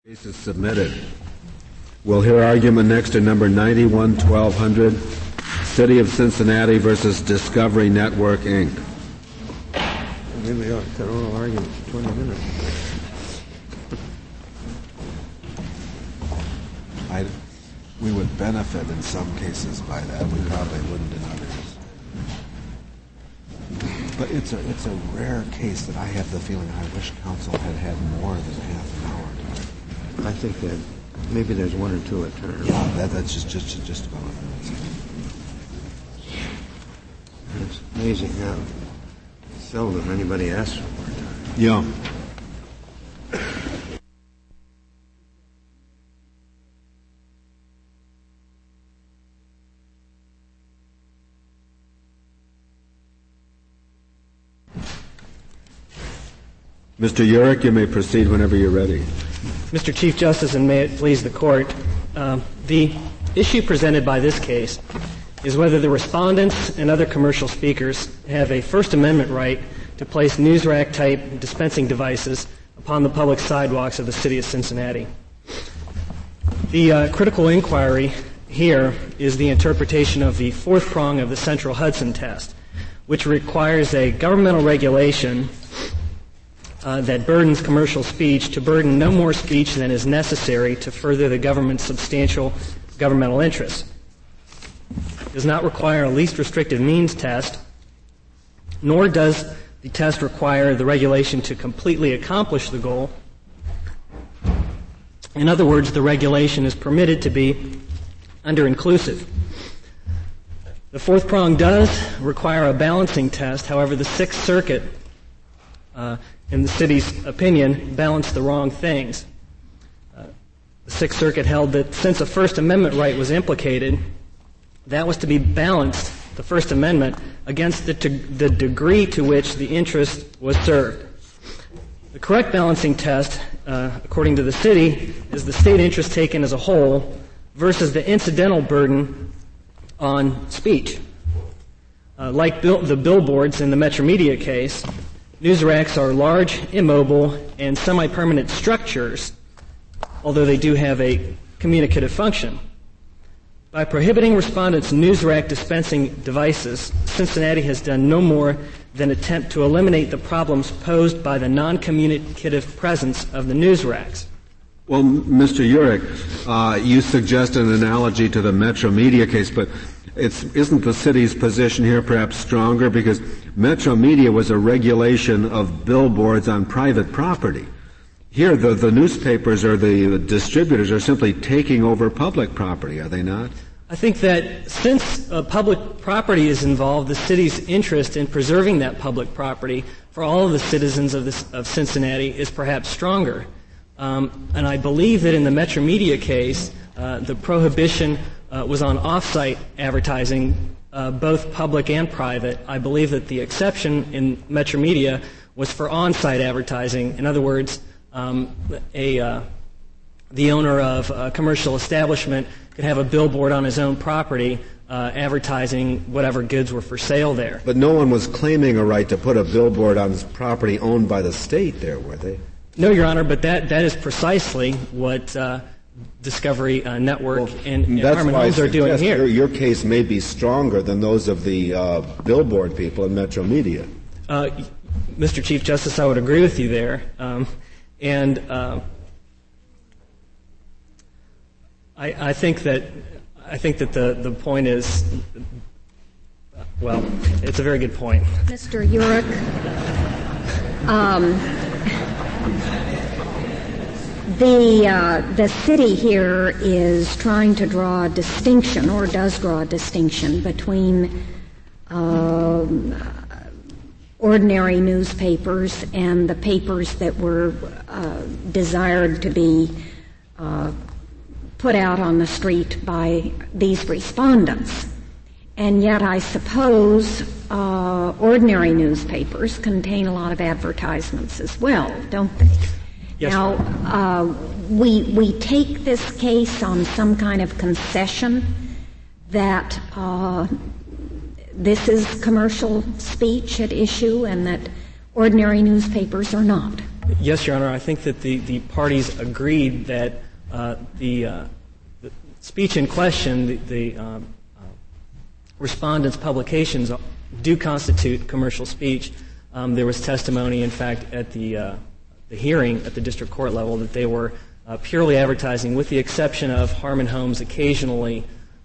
Case is submitted. We'll hear argument next in number 91-1200, City of Cincinnati versus Discovery Network, Inc. Maybe we ought to cut oral argument for 20 minutes. We would benefit in some cases by that. We probably wouldn't in others. But it's a rare case that I have the feeling I wish counsel had more than half an hour. I think that maybe there's one or two at turn. Yeah, that's just about it. It's amazing how seldom anybody asks for more time. Yeah. Mr. Urich, you may proceed whenever you're ready. Mr. Chief Justice, and may it please the Court, the issue presented by this case is whether the respondents and other commercial speakers have a First Amendment right to place news rack-type dispensing devices upon the public sidewalks of the city of Cincinnati. The critical inquiry here is the interpretation of the fourth prong of the Central Hudson test, which requires a governmental regulation that burdens commercial speech to burden no more speech than is necessary to further the government's substantial governmental interests. It does not require a least restrictive means test, nor does the test require the regulation to completely accomplish the goal. In other words, the regulation is permitted to be under-inclusive. The fourth prong does require a balancing test. However, the Sixth Circuit, in the city's opinion, balanced the wrong things. The Sixth Circuit held that since a First Amendment right was implicated, that was to be balanced, the First Amendment, against the degree to which the interest was served. The correct balancing test, according to the city, is the state interest taken as a whole versus the incidental burden on speech. Like the billboards in the Metromedia case, news racks are large, immobile, and semi-permanent structures, although they do have a communicative function. By prohibiting respondents' news rack dispensing devices, Cincinnati has done no more than attempt to eliminate the problems posed by the non-communicative presence of the news racks. Well, Mr. Urich, you suggest an analogy to the Metromedia case, but isn't the city's position here perhaps stronger? Because Metromedia was a regulation of billboards on private property. Here, the newspapers or the distributors are simply taking over public property, are they not? I think that since public property is involved, the city's interest in preserving that public property for all of the citizens of Cincinnati is perhaps stronger. And I believe that in the Metromedia case, the prohibition was on off-site advertising, both public and private. I believe that the exception in Metromedia was for on-site advertising. In other words, the owner of a commercial establishment could have a billboard on his own property advertising whatever goods were for sale there. But no one was claiming a right to put a billboard on his property owned by the state there, were they? No, Your Honor, but that is precisely what Discovery Network and Harmon Homes are doing here. Your case may be stronger than those of the billboard people in Metromedia. Mr. Chief Justice, I would agree with you there. I think that the point is, well, it's a very good point. Mr. Urich, the city here is trying to draw a distinction, or does draw a distinction, between ordinary newspapers and the papers that were desired to be put out on the street by these respondents. And yet I suppose ordinary newspapers contain a lot of advertisements as well, don't they? Yes. Now, we take this case on some kind of concession that this is commercial speech at issue and that ordinary newspapers are not. Yes, Your Honor. I think that the parties agreed that the speech in question, the respondents' publications, do constitute commercial speech. There was testimony, in fact, at the hearing at the district court level that they were purely advertising, with the exception of Harmon Homes occasionally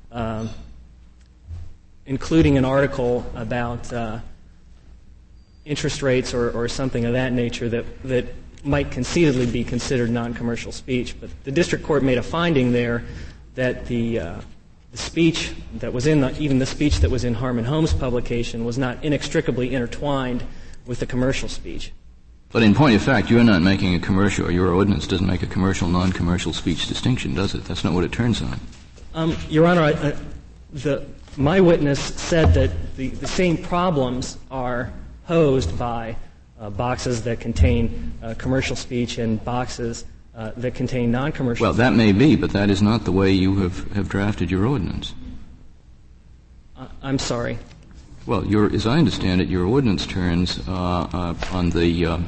including an article about interest rates or something of that nature that might conceitedly be considered non-commercial speech. But the district court made a finding there that the speech that was even the speech that was in Harmon Homes' publication was not inextricably intertwined with the commercial speech. But in point of fact, you're not making a commercial, or your ordinance doesn't make a commercial, non-commercial speech distinction, does it? That's not what it turns on. Your Honor, my witness said that the same problems are posed by boxes that contain commercial speech and boxes that contain non-commercial Well, speech. that may be, but that is not the way you have drafted your ordinance. I'm sorry. Well, as I understand it, your ordinance turns on the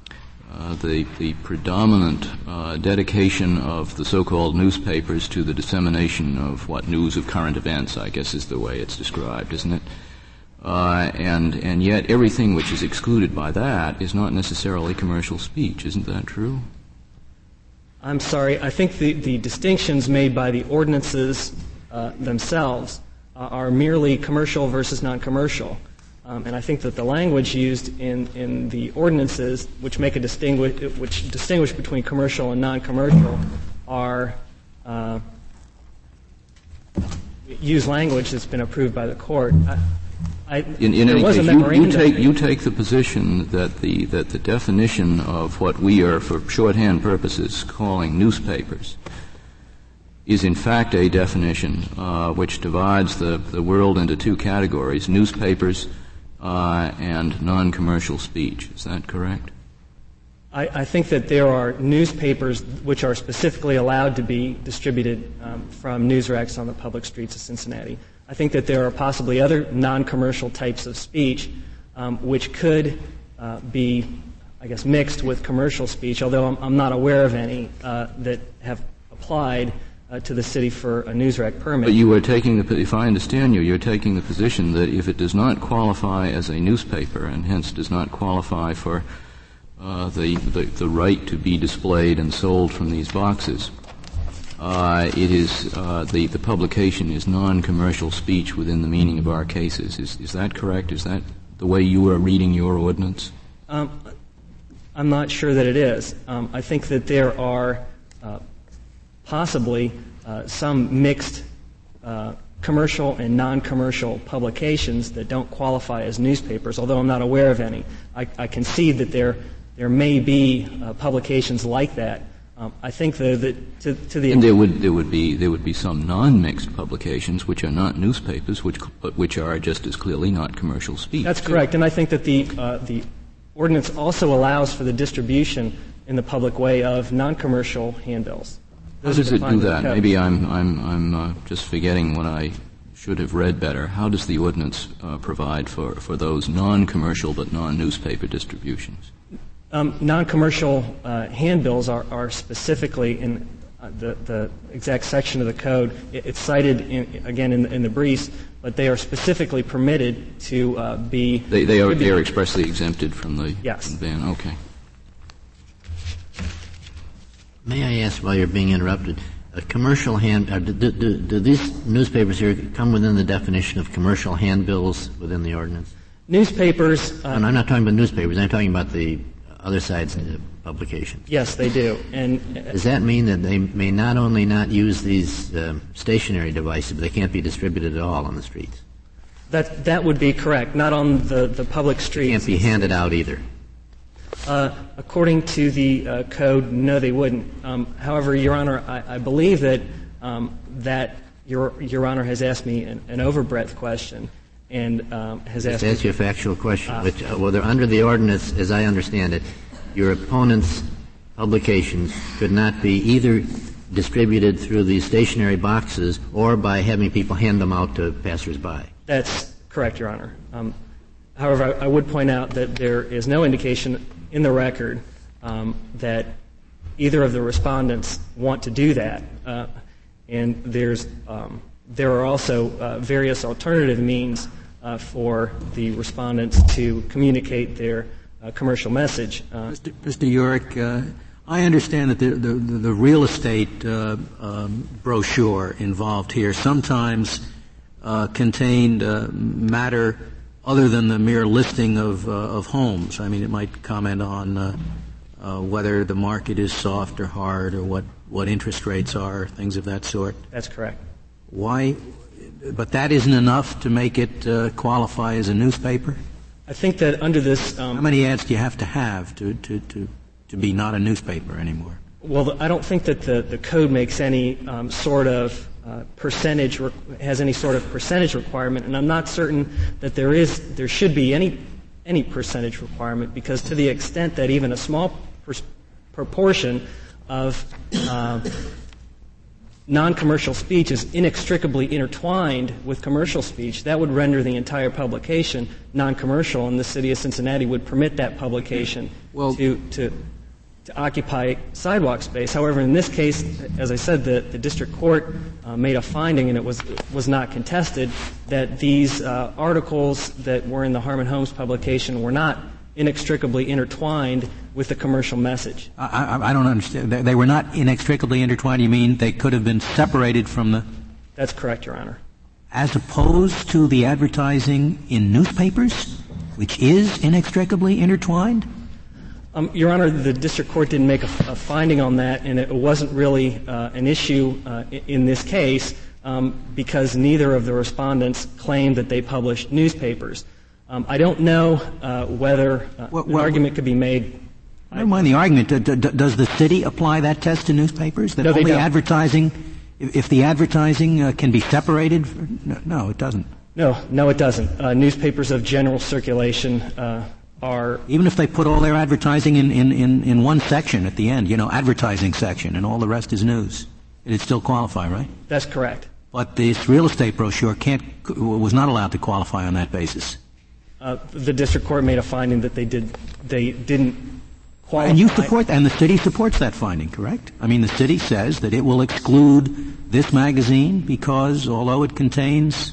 predominant dedication of the so-called newspapers to the dissemination of news of current events, I guess is the way it's described, isn't it? And yet everything which is excluded by that is not necessarily commercial speech. Isn't that true? I'm sorry. I think the distinctions made by the ordinances themselves are merely commercial versus non-commercial. And I think that the language used in the ordinances, which distinguish between commercial and non-commercial, are use language that's been approved by the court. In any case, you take the position that the definition of what we are, for shorthand purposes, calling newspapers is in fact a definition which divides the world into two categories: newspapers and non-commercial speech. Is that correct? I think that there are newspapers which are specifically allowed to be distributed from news racks on the public streets of Cincinnati. I think that there are possibly other non-commercial types of speech which could be, I guess, mixed with commercial speech, although I'm not aware of any that have applied to the city for a news rack permit. But you are taking if I understand you're taking the position that if it does not qualify as a newspaper and hence does not qualify for the right to be displayed and sold from these boxes, it is the publication is non-commercial speech within the meaning of our cases. Is that correct? Is that the way you are reading your ordinance? I'm not sure that it is. I think that there are possibly some mixed commercial and non-commercial publications that don't qualify as newspapers, although I'm not aware of any. I can see that there may be publications like that. I think that to the and there would be some non-mixed publications which are not newspapers, but which are just as clearly not commercial speech. That's correct, and I think that the ordinance also allows for the distribution in the public way of non-commercial handbills. How does it do that? Maybe I'm just forgetting what I should have read better. How does the ordinance provide for those non-commercial but non-newspaper distributions? Non-commercial handbills are specifically in the exact section of the code. It's cited again in the briefs, but they are specifically permitted to be. They are expressly exempted from the ban. Okay. May I ask, while you're being interrupted, a commercial do these newspapers here come within the definition of commercial handbills within the ordinance? Newspapers. And I'm not talking about newspapers. I'm talking about the other side's publications. Yes, they do. And does that mean that they may not only not use these stationary devices, but they can't be distributed at all on the streets? That would be correct. Not on the public streets. They can't be handed out either. According to the code, no, they wouldn't. However, Your Honor, I believe that that Your Honor has asked me an overbreadth question and has asked. To ask you a factual question, which whether under the ordinance, as I understand it, your opponent's publications could not be either distributed through these stationary boxes or by having people hand them out to passersby. That's correct, Your Honor. However, I would point out that there is no indication in the record that either of the respondents want to do that. And there are also various alternative means for the respondents to communicate their commercial message. Mr. Yurick, I understand that the real estate brochure involved here sometimes contained matter other than the mere listing of homes. I mean, it might comment on whether the market is soft or hard, or what interest rates are, things of that sort. That's correct. Why? But that isn't enough to make it qualify as a newspaper? I think that under this... How many ads do you have to be not a newspaper anymore? Well, I don't think that the code makes any sort of percentage, has any sort of percentage requirement, and I'm not certain that there should be any percentage requirement, because to the extent that even a small proportion of non-commercial speech is inextricably intertwined with commercial speech, that would render the entire publication non-commercial, and the city of Cincinnati would permit that publication to occupy sidewalk space. However, in this case, as I said, the district court made a finding, and it was not contested, that these articles that were in the Harmon Homes publication were not inextricably intertwined with the commercial message. I don't understand. They were not inextricably intertwined? You mean they could have been separated from the... That's correct, Your Honor. As opposed to the advertising in newspapers, which is inextricably intertwined? Your Honor, the district court didn't make a finding on that, and it wasn't really an issue in this case because neither of the respondents claimed that they published newspapers. I don't know whether an argument could be made. I don't mind the argument. Does the city apply that test to newspapers? That no, only they don't. Advertising, if the advertising can be separated? No, it doesn't. No, it doesn't. Newspapers of general circulation are... Even if they put all their advertising in one section at the end, advertising section, and all the rest is news, it'd still qualify, right? That's correct. But this real estate brochure was not allowed to qualify on that basis. The district court made a finding that they didn't qualify. And the city supports that finding, correct? I mean, the city says that it will exclude this magazine because although it contains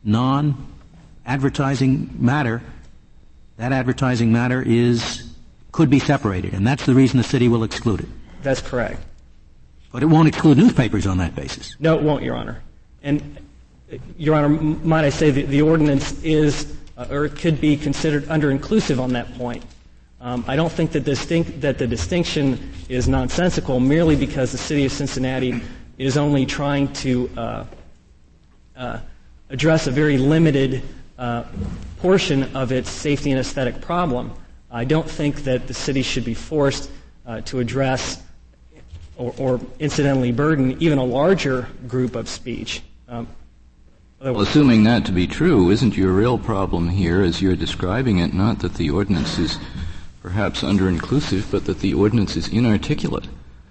non-advertising matter, that advertising matter could be separated, and that's the reason the city will exclude it. That's correct. But it won't exclude newspapers on that basis. No, it won't, Your Honor. And, Your Honor, might I say that the ordinance is, or it could be considered under-inclusive on that point. I don't think that the distinction is nonsensical merely because the city of Cincinnati is only trying to address a very limited portion of its safety and aesthetic problem. I don't think that the city should be forced to address or incidentally burden even a larger group of speech. Well, assuming that to be true, isn't your real problem here, as you're describing it, not that the ordinance is perhaps under-inclusive, but that the ordinance is inarticulate,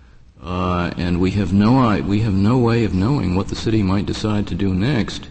and we have no way of knowing what the city might decide to do next,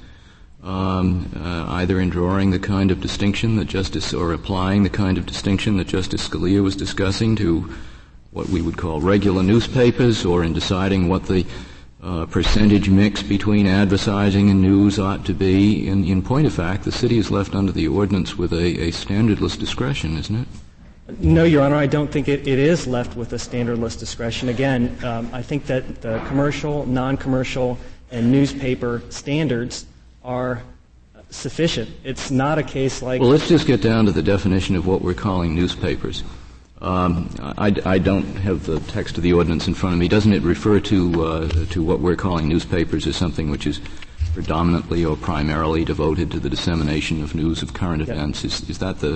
either in drawing the kind of distinction that or applying the kind of distinction that Justice Scalia was discussing to what we would call regular newspapers, or in deciding what the percentage mix between advertising and news ought to be. In point of fact, the city is left under the ordinance with a standardless discretion, isn't it? No, Your Honor, I don't think it is left with a standardless discretion. Again, I think that the commercial, non-commercial, and newspaper standards are sufficient. It's not a case like... Well, let's just get down to the definition of what we're calling newspapers. I don't have the text of the ordinance in front of me. Doesn't it refer to what we're calling newspapers as something which is predominantly or primarily devoted to the dissemination of news of current events? Is that the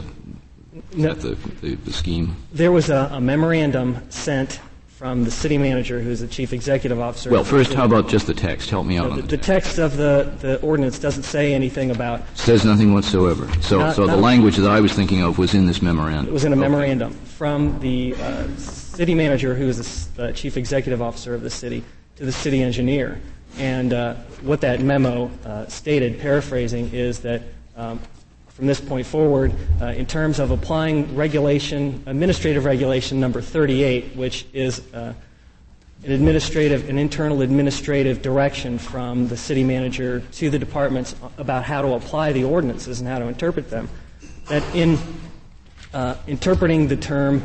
scheme? There was a memorandum sent from the city manager, who is the chief executive officer. Well, first, how about just the text? Help me out on the text of the ordinance doesn't say anything about... Says nothing whatsoever. So the language that I was thinking of was in this memorandum. It was in a memorandum from the city manager, who is the chief executive officer of the city, to the city engineer. And what that memo stated, paraphrasing, is that from this point forward in terms of applying administrative regulation number 38, which is an internal administrative direction from the city manager to the departments about how to apply the ordinances and how to interpret them. That in interpreting the term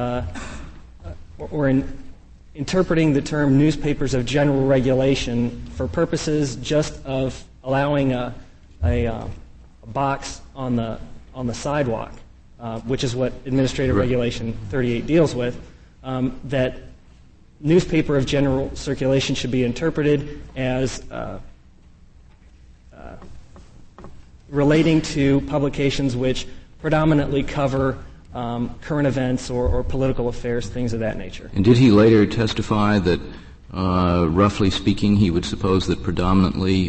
interpreting the term newspapers of general regulation for purposes just of allowing a box on the sidewalk, which is what Administrative Regulation 38 deals with, that newspaper of general circulation should be interpreted as relating to publications which predominantly cover current events or political affairs, things of that nature. And did he later testify that, roughly speaking, he would suppose that predominantly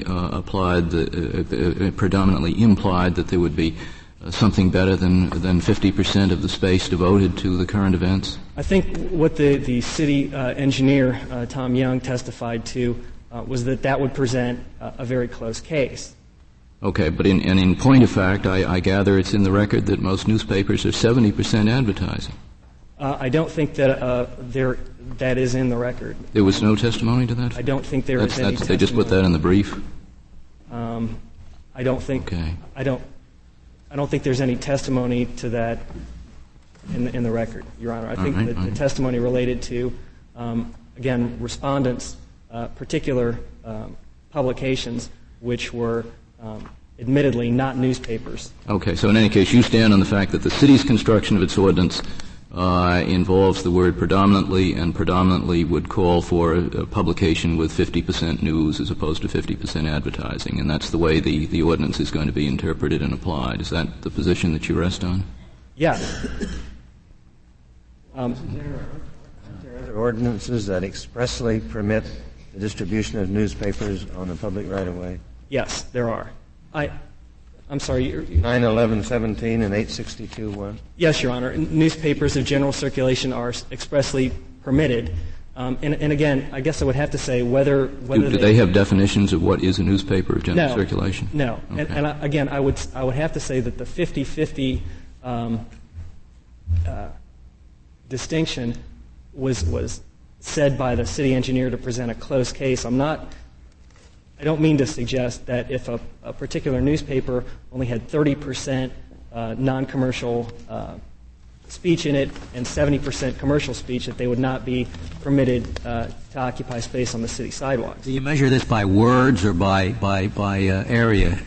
implied that there would be something better than 50% of the space devoted to the current events? I think what the city engineer, Tom Young, testified to was that would present a very close case. Okay, but in point of fact, I gather it's in the record that most newspapers are 70% advertising. I don't think that that is in the record. There was no testimony to that? I don't think there is any testimony. They just put that in the brief? I don't think. Okay. I don't think there's any testimony to that in the record, Your Honor. I think the testimony related to, again, respondents' particular publications, which were admittedly not newspapers. Okay, so in any case, you stand on the fact that the city's construction of its ordinance involves the word predominantly, and predominantly would call for a publication with 50% news as opposed to 50% advertising, and that's the way the ordinance is going to be interpreted and applied. Is that the position that you rest on? Yes. Are there other ordinances that expressly permit the distribution of newspapers on the public right-of-way? Yes, there are. I'm sorry. 9/11/17 and 862-1? Yes, Your Honor. Newspapers of general circulation are expressly permitted. And again, I guess I would have to say whether do they have definitions of what is a newspaper of general circulation? No. Okay. And again, I would have to say that the 50-50 distinction was said by the city engineer to present a close case. I don't mean to suggest that if a particular newspaper only had 30% non-commercial speech in it and 70% commercial speech, that they would not be permitted to occupy space on the city sidewalks. Do you measure this by words or by area?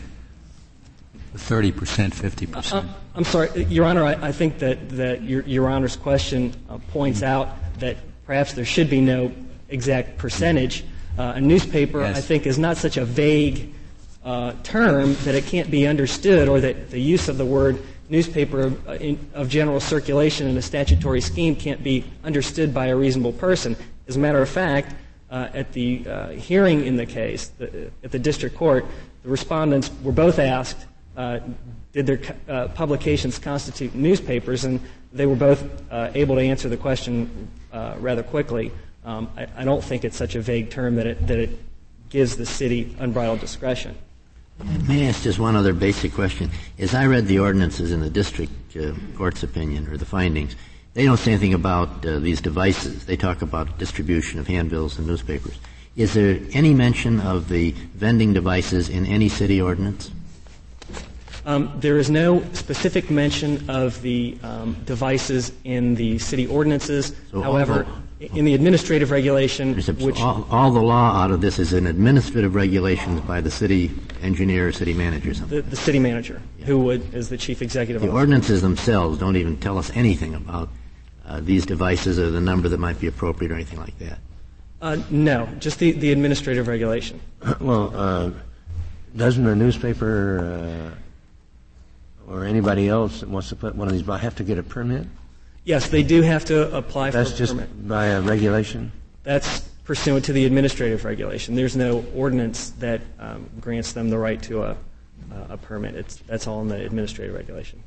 30%, 50%? I'm sorry, Your Honor, I think that Your Honor's question points out that perhaps there should be no exact percentage. A newspaper, yes, I think, is not such a vague term that it can't be understood, or that the use of the word newspaper of general circulation in a statutory scheme can't be understood by a reasonable person. As a matter of fact, at the hearing in the case, at the district court, the respondents were both asked, did their publications constitute newspapers, and they were both able to answer the question rather quickly. I don't think it's such a vague term that it gives the city unbridled discretion. May I ask just one other basic question? As I read the ordinances in the district court's opinion, or the findings, they don't say anything about these devices. They talk about distribution of handbills and newspapers. Is there any mention of the vending devices in any city ordinance? There is no specific mention of the devices in the city ordinances. So however, in the administrative regulation, which all the law out of this is an administrative regulations by the city engineer, city manager, something. The city manager, yeah, who is the chief executive officer. The ordinances themselves don't even tell us anything about these devices or the number that might be appropriate or anything like that. No, just the administrative regulation. Well, doesn't a newspaper or anybody else that wants to put one of these have to get a permit? Yes, they do have to apply for a permit. That's just by a regulation? That's pursuant to the administrative regulation. There's no ordinance that grants them the right to a permit. That's all in the administrative regulation.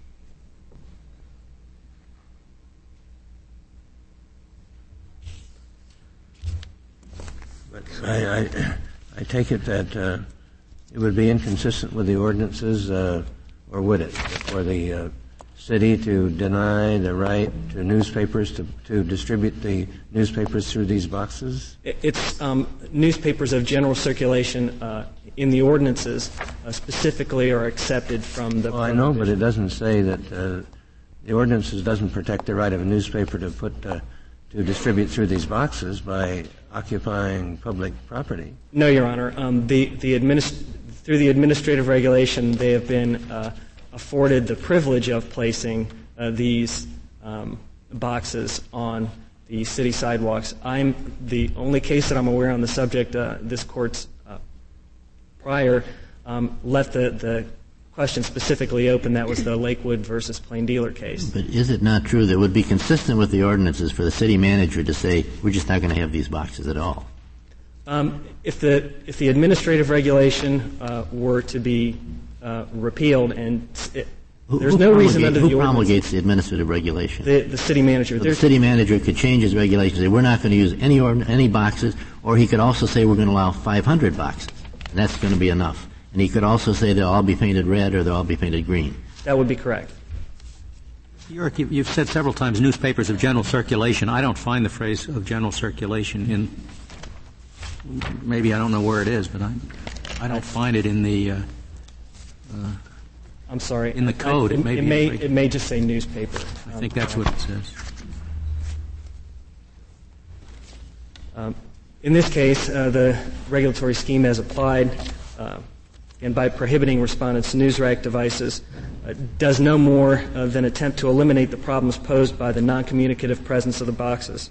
But I take it that it would be inconsistent with the ordinances or would it, for the city to deny the right to newspapers to distribute the newspapers through these boxes? It's newspapers of general circulation in the ordinances specifically are accepted from the. Well, I know, but it doesn't say that the ordinances doesn't protect the right of a newspaper to distribute through these boxes by occupying public property. No, Your Honor. Through the administrative regulation, they have been afforded the privilege of placing these boxes on the city sidewalks. I'm the only case that I'm aware on the subject. This court's prior left the question specifically open. That was the Lakewood versus Plain Dealer case. But is it not true that it would be consistent with the ordinances for the city manager to say, we're just not going to have these boxes at all? If the administrative regulation were to be repealed, and there's no reason under the ordinance. Who promulgates the administrative regulation? The city manager. So the city manager could change his regulations, say we're not going to use any boxes, or he could also say we're going to allow 500 boxes, and that's going to be enough. And he could also say they'll all be painted red or they'll all be painted green. That would be correct. York, you've said several times newspapers of general circulation. I don't find the phrase of general circulation in, maybe I don't know where it is, but I don't find it in the I'm sorry. In the code. It may just say newspaper. I think that's what it says. In this case, the regulatory scheme as applied, and by prohibiting respondents' news rack devices, does no more than attempt to eliminate the problems posed by the non-communicative presence of the boxes.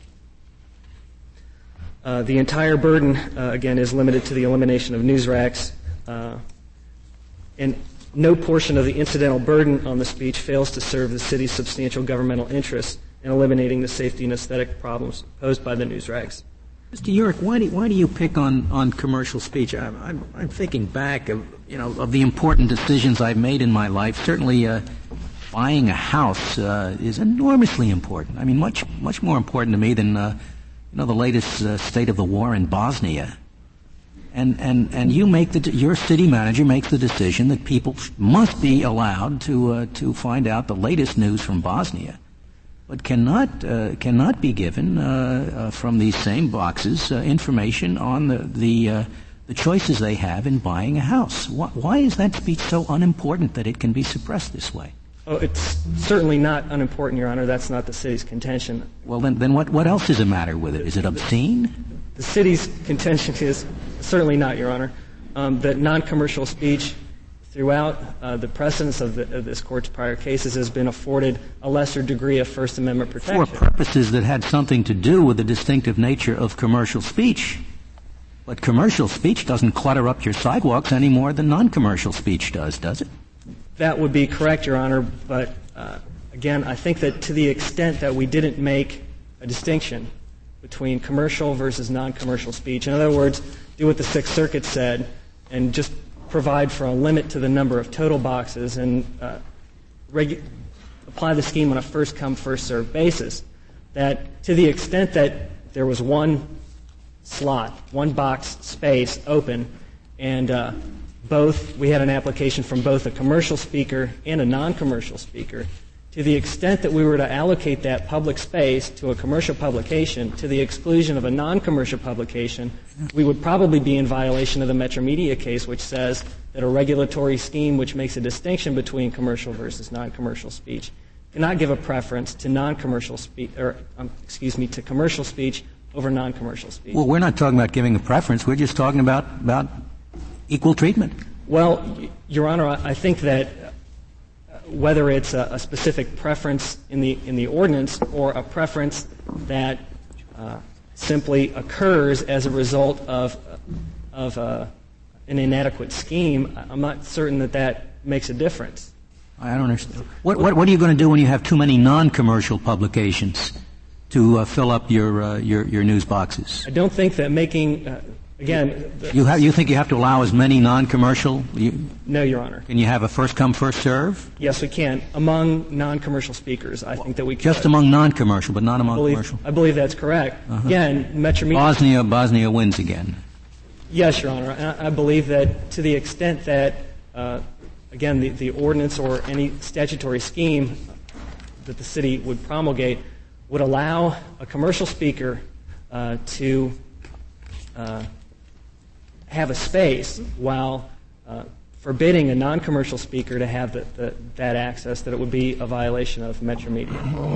The entire burden, again, is limited to the elimination of news racks, and no portion of the incidental burden on the speech fails to serve the city's substantial governmental interests in eliminating the safety and aesthetic problems posed by the news racks. Mr. York, why do you pick on commercial speech? I'm thinking back of the important decisions I've made in my life. Certainly, buying a house is enormously important. I mean, much more important to me than the latest state of the war in Bosnia. And you your city manager makes the decision that people must be allowed to find out the latest news from Bosnia, but cannot be given from these same boxes information on the choices they have in buying a house. Why is that speech so unimportant that it can be suppressed this way? Oh, it's certainly not unimportant, Your Honor. That's not the city's contention. Well, then what else is the matter with it? Is it obscene? The city's contention is certainly not, Your Honor, that non-commercial speech throughout the precedence of this Court's prior cases has been afforded a lesser degree of First Amendment protection. For purposes that had something to do with the distinctive nature of commercial speech. But commercial speech doesn't clutter up your sidewalks any more than non-commercial speech does it? That would be correct, Your Honor, but again, I think that to the extent that we didn't make a distinction between commercial versus non-commercial speech, in other words, do what the Sixth Circuit said and just provide for a limit to the number of total boxes and apply the scheme on a first-come, first-served basis, that to the extent that there was one slot, one box space open, and we had an application from both a commercial speaker and a non-commercial speaker, to the extent that we were to allocate that public space to a commercial publication to the exclusion of a non-commercial publication, we would probably be in violation of the Metro Media case, which says that a regulatory scheme which makes a distinction between commercial versus non-commercial speech cannot give a preference to non-commercial speech, to commercial speech over non-commercial speech. Well, we're not talking about giving a preference. We're just talking about equal treatment. Well, Your Honor, I think that whether it's a specific preference in the ordinance or a preference that simply occurs as a result of an inadequate scheme, I'm not certain that makes a difference. I don't understand. What are you going to do when you have too many non-commercial publications to fill up your news boxes? I don't think that making you think you have to allow as many non-commercial? No, Your Honor. Can you have a first-come, first-serve? Yes, we can. Among non-commercial speakers, I think that we can. Just among non-commercial, but not among commercial? I believe that's correct. Again, Metro Media... Bosnia wins again. Yes, Your Honor. I believe that to the extent that again, the ordinance or any statutory scheme that the city would promulgate would allow a commercial speaker to have a space while forbidding a non-commercial speaker to have that access, that it would be a violation of Metro Media.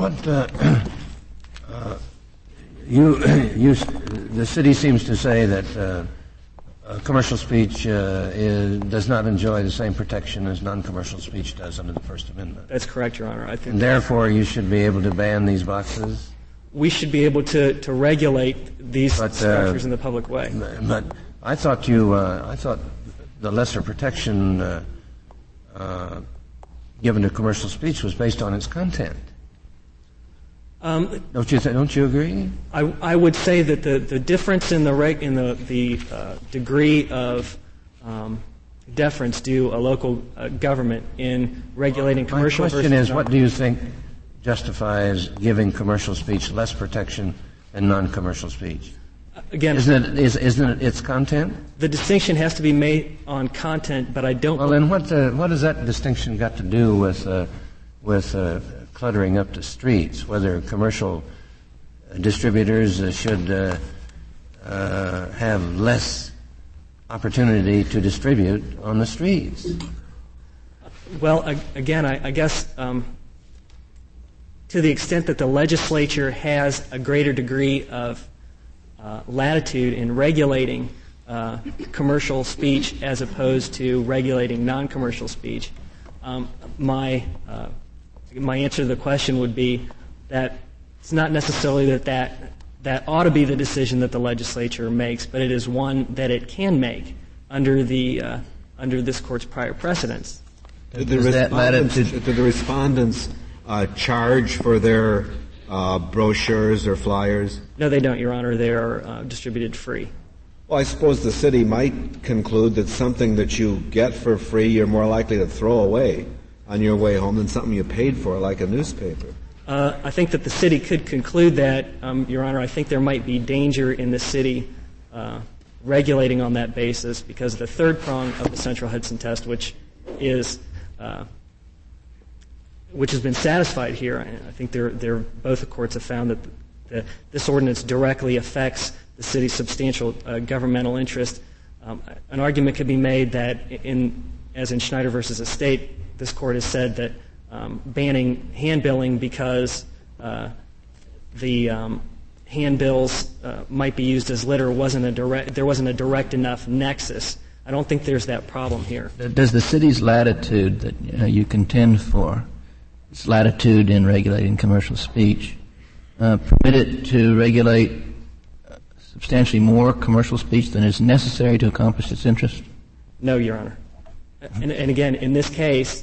The city seems to say that commercial speech does not enjoy the same protection as non-commercial speech does under the First Amendment. That's correct, Your Honor. I think. And therefore, you should be able to ban these boxes? We should be able to regulate these structures in the public way. But I thought the lesser protection given to commercial speech was based on its content. Don't you agree? I would say that the difference in the degree of deference due a local government in regulating commercial. My question is, what do you think justifies giving commercial speech less protection than non-commercial speech? Again, isn't it its content? The distinction has to be made on content, but I don't. Well, then what has that distinction got to do with cluttering up the streets? Whether commercial distributors should have less opportunity to distribute on the streets? Well, again, I guess to the extent that the legislature has a greater degree of latitude in regulating commercial speech as opposed to regulating non-commercial speech, my answer to the question would be that it's not necessarily that ought to be the decision that the legislature makes, but it is one that it can make under this court's prior precedents. Did the respondents charge for their brochures or flyers? No, they don't, Your Honor. They are distributed free. Well, I suppose the city might conclude that something that you get for free you're more likely to throw away on your way home than something you paid for, like a newspaper. I think that the city could conclude that, Your Honor. I think there might be danger in the city regulating on that basis, because the third prong of the Central Hudson test, which has been satisfied here, I think both the courts have found that this ordinance directly affects the city's substantial governmental interest. An argument could be made that, as in Schneider versus Estate, this court has said that banning handbilling because the handbills might be used as litter there wasn't a direct enough nexus. I don't think there's that problem here. Does the city's latitude that you contend for, its latitude in regulating commercial speech, permit it to regulate substantially more commercial speech than is necessary to accomplish its interest? No, Your Honor. And again, in this case,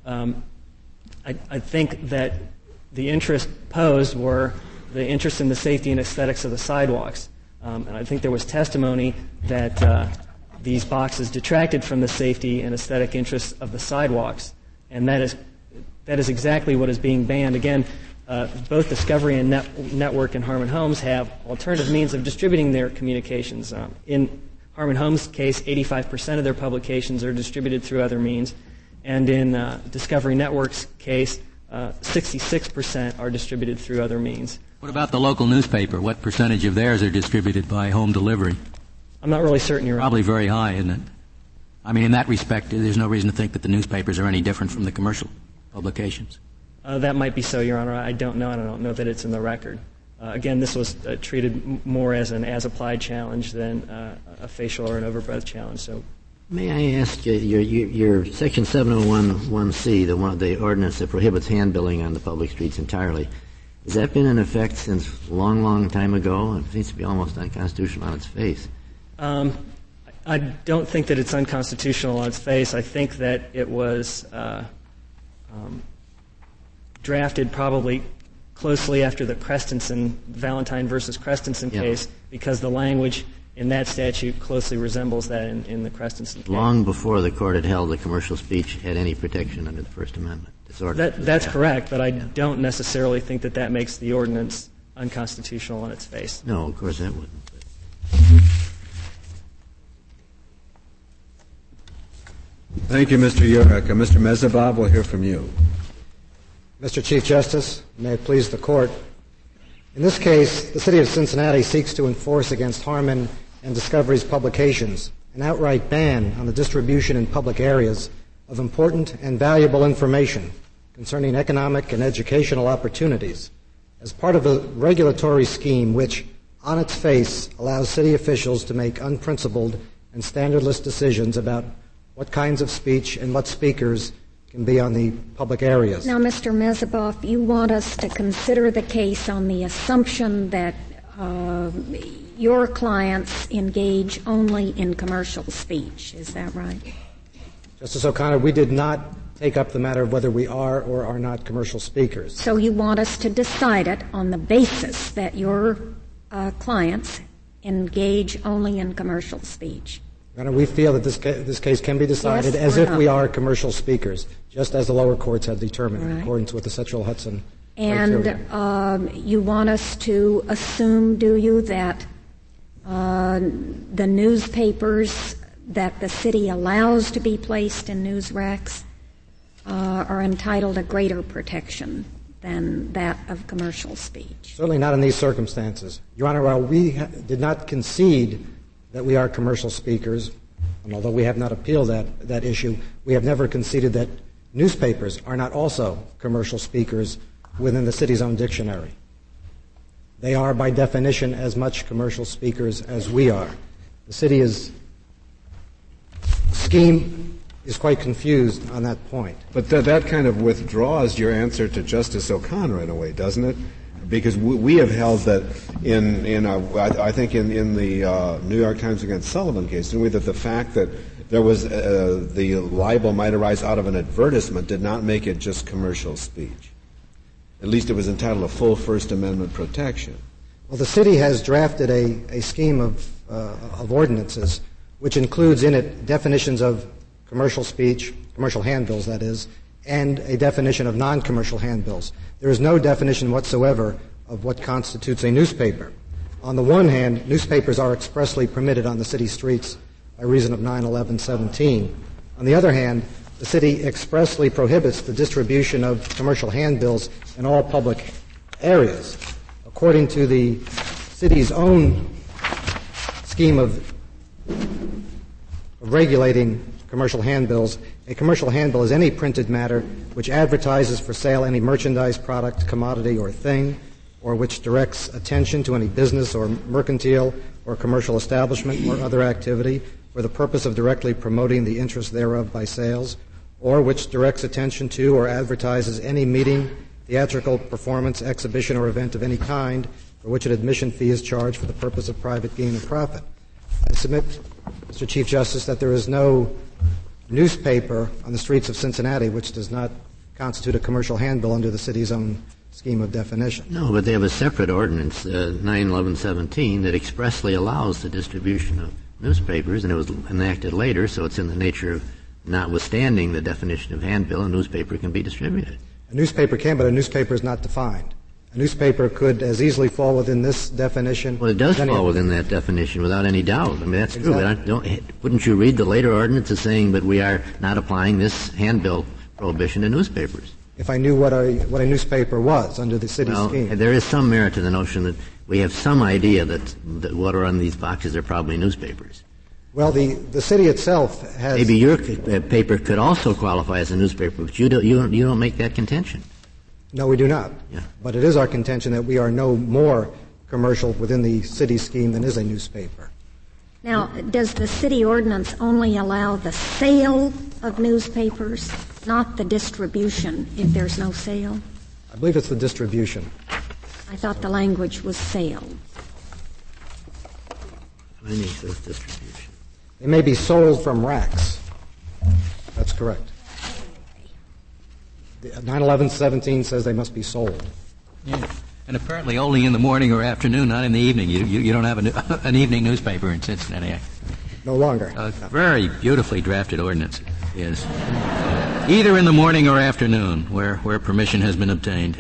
I think that the interests posed were the interest in the safety and aesthetics of the sidewalks. And I think there was testimony that these boxes detracted from the safety and aesthetic interests of the sidewalks. And that is exactly what is being banned. Again, both Discovery and Network and Harmon Homes have alternative means of distributing their communications. In Harmon Homes' case, 85% of their publications are distributed through other means. And in Discovery Network's case, 66% are distributed through other means. What about the local newspaper? What percentage of theirs are distributed by home delivery? I'm not really certain, Your Honor. Probably very high, isn't it? I mean, in that respect, there's no reason to think that the newspapers are any different from the commercial publications. That might be so, Your Honor. I don't know, and I don't know that it's in the record. Again, this was treated more as an as-applied challenge than a facial or an overbreadth challenge. So, may I ask you, your Section 701(1)(c), the ordinance that prohibits handbilling on the public streets entirely, has that been in effect since a long, long time ago? It seems to be almost unconstitutional on its face. I don't think that it's unconstitutional on its face. I think that it was drafted probably closely after the Valentine versus Christensen case, because the language in that statute closely resembles that in the Christensen case. Long before the court had held that commercial speech had any protection under the First Amendment. That's correct, but I don't necessarily think that makes the ordinance unconstitutional on its face. No, of course that wouldn't. Thank you, Mr. Yurek. Mr. Mezebov, we'll hear from you. Mr. Chief Justice, may it please the Court. In this case, the City of Cincinnati seeks to enforce against Harman and Discovery's publications an outright ban on the distribution in public areas of important and valuable information concerning economic and educational opportunities as part of a regulatory scheme which, on its face, allows city officials to make unprincipled and standardless decisions about what kinds of speech and what speakers can be on the public areas. Now, Mr. Mezebov, you want us to consider the case on the assumption that your clients engage only in commercial speech. Is that right? Justice O'Connor, we did not take up the matter of whether we are or are not commercial speakers. So you want us to decide it on the basis that your clients engage only in commercial speech. Your Honor, we feel that this case can be decided as if we are commercial speakers, just as the lower courts have determined in accordance with the Central-Hudson criteria. And you want us to assume, do you, that the newspapers that the city allows to be placed in news racks are entitled to greater protection than that of commercial speech? Certainly not in these circumstances. Your Honor, while we did not concede that we are commercial speakers, and although we have not appealed that issue, we have never conceded that newspapers are not also commercial speakers within the city's own dictionary. They are, by definition, as much commercial speakers as we are. The city's scheme is quite confused on that point. But that kind of withdraws your answer to Justice O'Connor in a way, doesn't it? Because we have held that I think in the New York Times against Sullivan case, didn't we, that the fact that there was the libel might arise out of an advertisement did not make it just commercial speech. At least it was entitled to full First Amendment protection. Well, the city has drafted a scheme of ordinances which includes in it definitions of commercial speech, commercial handbills, that is, and a definition of non-commercial handbills. There is no definition whatsoever of what constitutes a newspaper. On the one hand, newspapers are expressly permitted on the city streets by reason of 9/11/17. On the other hand, the city expressly prohibits the distribution of commercial handbills in all public areas. According to the city's own scheme of regulating commercial handbills, a commercial handbill is any printed matter which advertises for sale any merchandise, product, commodity, or thing, or which directs attention to any business or mercantile or commercial establishment or other activity for the purpose of directly promoting the interest thereof by sales, or which directs attention to or advertises any meeting, theatrical performance, exhibition, or event of any kind for which an admission fee is charged for the purpose of private gain or profit. I submit, Mr. Chief Justice, that there is no newspaper on the streets of Cincinnati which does not constitute a commercial handbill under the city's own scheme of definition. No, but they have a separate ordinance, 9/11/17, that expressly allows the distribution of newspapers, and it was enacted later, so it's in the nature of notwithstanding the definition of handbill, a newspaper can be distributed. A newspaper can, but a newspaper is not defined. A newspaper could as easily fall within this definition. Well, it does fall within that definition without any doubt. I mean, that's exactly true. Wouldn't you read the later ordinance as saying, but we are not applying this handbill prohibition to newspapers? If I knew what a newspaper was under the city's scheme. There is some merit to the notion that we have some idea that what are on these boxes are probably newspapers. Well, the city itself has... Maybe your paper could also qualify as a newspaper, but you don't make that contention. No, we do not. Yeah. But it is our contention that we are no more commercial within the city scheme than is a newspaper. Now, does the city ordinance only allow the sale of newspapers, not the distribution if there's no sale? I believe it's the distribution. I thought the language was sale. I need this distribution. They may be sold from racks. That's correct. 9/11/17 says they must be sold. Yeah. And apparently only in the morning or afternoon, not in the evening. You don't have an evening newspaper in Cincinnati. No longer. A very beautifully drafted ordinance is either in the morning or afternoon where permission has been obtained.